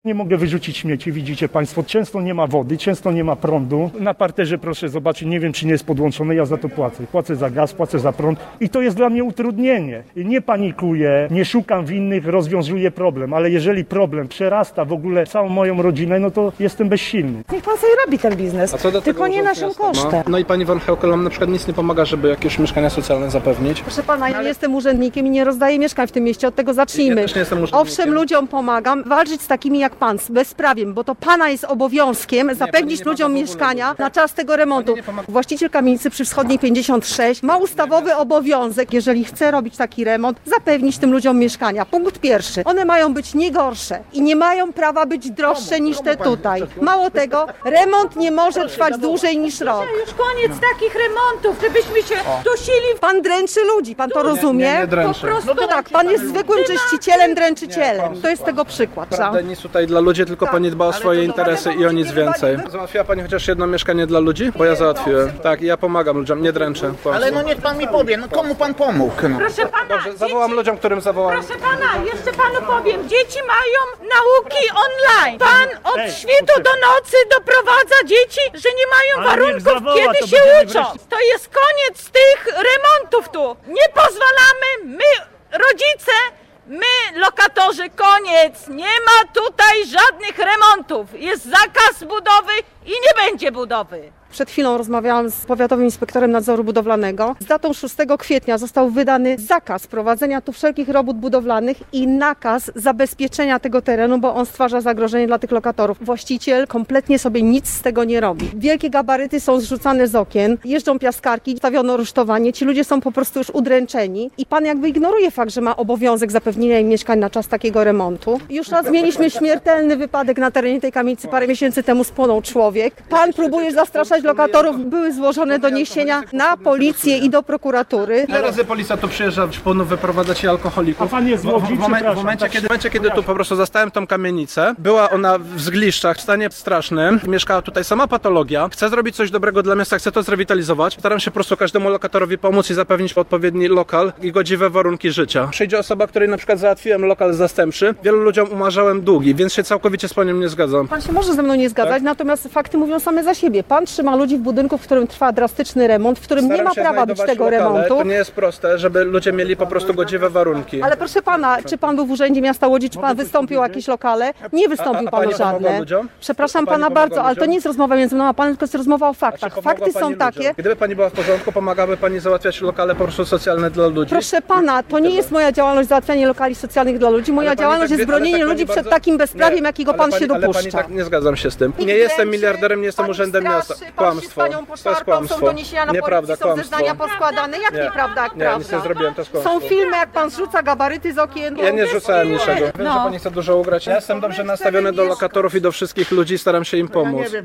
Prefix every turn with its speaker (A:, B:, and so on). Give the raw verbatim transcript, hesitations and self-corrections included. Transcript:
A: Nie mogę wyrzucić śmieci, widzicie Państwo, często nie ma wody, często nie ma prądu. Na parterze proszę zobaczyć, nie wiem czy nie jest podłączone, ja za to płacę. Płacę za gaz, płacę za prąd i to jest dla mnie utrudnienie. Nie panikuję, nie szukam winnych, rozwiązuję problem, ale jeżeli problem przerasta w ogóle całą moją rodzinę, no to jestem bezsilny.
B: Niech pan sobie robi ten biznes,
C: A co do
B: tylko
C: tego,
B: nie
C: że
B: naszym
C: miasto ma?
B: kosztem.
C: No i pani Van Heukel na przykład nic nie pomaga, żeby jakieś mieszkania socjalne zapewnić.
B: Proszę pana, ja nie jestem urzędnikiem i nie rozdaję mieszkań w tym mieście, od tego zacznijmy.
C: Ja też nie jestem urzędnikiem.
B: Owszem, ludziom pomagam, walczyć z takimi jak pan, z bezprawiem, bo to pana jest obowiązkiem zapewnić
C: nie ma
B: ludziom
C: w ogóle
B: mieszkania
C: ludzi.
B: na czas tego remontu.
C: nie pomaga.
B: Właściciel kamienicy przy Wschodniej pięćdziesiąt sześć ma ustawowy obowiązek, jeżeli chce robić taki remont, zapewnić tym ludziom mieszkania. Punkt pierwszy. One mają być nie gorsze i nie mają prawa być droższe niż te tutaj. Mało tego, remont nie może trwać dłużej niż rok.
D: Już koniec takich remontów, żebyśmy się dusili.
B: Pan dręczy ludzi, pan to rozumie?
C: nie, nie dręczę.
B: Po prostu no tak, pan jest zwykłym czyścicielem, dręczycielem. To jest tego przykład.
C: Prawda, nic tutaj dla ludzi, tylko pani dba o swoje interesy i o nic więcej. Załatwiła pani chociaż jedno mieszkanie dla ludzi? Bo ja załatwiłem. Tak, i ja pomagam ludziom, nie dręczę.
E: Ale no niech pan mi powie, no komu pan pomógł? No.
D: Proszę pana,
C: Dobrze, zawołam ludziom, którym zawołam.
D: proszę pana, jeszcze panu powiem, dzieci mają nauki online. Pan od
A: Ej,
D: świtu
A: poczekaj.
D: do nocy doprowadza dzieci, że nie mają
A: Ale niech
D: warunków,
A: zawoła,
D: kiedy
A: to
D: się
A: będziemy
D: uczą.
A: wreszcie-
D: To jest koniec tych remontów tu. Nie pozwalamy, my rodzice, my lokatorzy, koniec. Nie ma tutaj żadnych remontów. Jest zakaz budowy i nie będzie budowy.
B: Przed chwilą rozmawiałam z powiatowym inspektorem nadzoru budowlanego. Z datą szóstego kwietnia został wydany zakaz prowadzenia tu wszelkich robót budowlanych i nakaz zabezpieczenia tego terenu, bo on stwarza zagrożenie dla tych lokatorów. Właściciel kompletnie sobie nic z tego nie robi. Wielkie gabaryty są zrzucane z okien, jeżdżą piaskarki, stawiono rusztowanie. Ci ludzie są po prostu już udręczeni i pan jakby ignoruje fakt, że ma obowiązek zapewnienia im mieszkań na czas takiego remontu. Już raz mieliśmy śmiertelny wypadek na terenie tej kamienicy. Parę miesięcy temu spłonął człowiek. Pan próbuje zastraszać lokatorów, były złożone doniesienia na policję i do prokuratury.
C: Ile razy policja tu przyjeżdża, ponów wyprowadzać alkoholików?
A: A pan jest z Łodzi,
C: w, w, momen- w,
A: przepraszam,
C: momencie,
A: tak
C: kiedy, w momencie, kiedy tu po prostu zastałem tą kamienicę, była ona w zgliszczach, w stanie strasznym, mieszkała tutaj sama patologia, chcę zrobić coś dobrego dla miasta, chcę to zrewitalizować, staram się po prostu każdemu lokatorowi pomóc i zapewnić odpowiedni lokal i godziwe warunki życia. Przyjdzie osoba, której na przykład załatwiłem lokal zastępczy, wielu ludziom umarzałem długi, więc się całkowicie z panią nie zgadzam.
B: Pan się może ze mną nie zgadzać,
C: Tak?
B: natomiast fakty mówią same za siebie. Pan trzyma ludzi w budynku, w którym trwa drastyczny remont, w którym nie
C: Staram
B: ma
C: się
B: prawa być
C: znajdować
B: tego
C: lokale.
B: remontu.
C: To nie jest proste, żeby ludzie mieli po prostu godziwe warunki.
B: Ale proszę pana, czy pan był w Urzędzie Miasta Łodzi, czy pan wystąpił o jakieś lokale? Nie wystąpił
C: A- a
B: pan
C: pani
B: o
C: pomogła
B: żadne.
C: ludziom?
B: Przepraszam
C: A pani
B: pana
C: pomogła
B: bardzo, ale to
C: ludziom?
B: nie jest rozmowa między mną a panem, tylko jest rozmowa o faktach.
C: Czy pomogła
B: Fakty
C: pani
B: są
C: ludziom?
B: takie.
C: Gdyby pani była w porządku, pomagałaby pani załatwiać lokale po prostu socjalne dla ludzi?
B: Proszę pana, to nie jest moja działalność załatwianie lokali socjalnych dla ludzi. Moja
C: Ale pani
B: działalność
C: tak
B: jest
C: wie- ale
B: bronienie
C: tak pani
B: ludzi przed
C: bardzo-
B: takim bezprawiem,
C: Nie,
B: jakiego
C: ale
B: pan
C: pani-
B: się
C: Ale pani
B: dopuszcza.
C: tak nie zgadzam się z tym.
B: Nikt
C: Nie jestem
B: dręczy,
C: miliarderem, nie jestem
B: pani
C: urzędem
B: straszy,
C: miasta.
B: pan się z
C: Kłamstwo.
B: panią
C: To jest
B: poszarpał, są
C: kłamstwo.
B: doniesienia na
C: Nieprawda,
B: policji, są
C: kłamstwo.
B: zeznania poskładane. Jak
C: Nie.
B: nieprawda, jak
C: Nie, nic nie
B: prawda?
C: zrobiłem, to jest
B: Są
C: kłamstwo.
B: filmy, jak pan zrzuca gabaryty z okien.
C: Ja nie rzucałem niczego. Wiem,
D: No.
C: że pani chce dużo ugrać. Ja jestem dobrze nastawiony do lokatorów i do wszystkich ludzi, staram się im pomóc.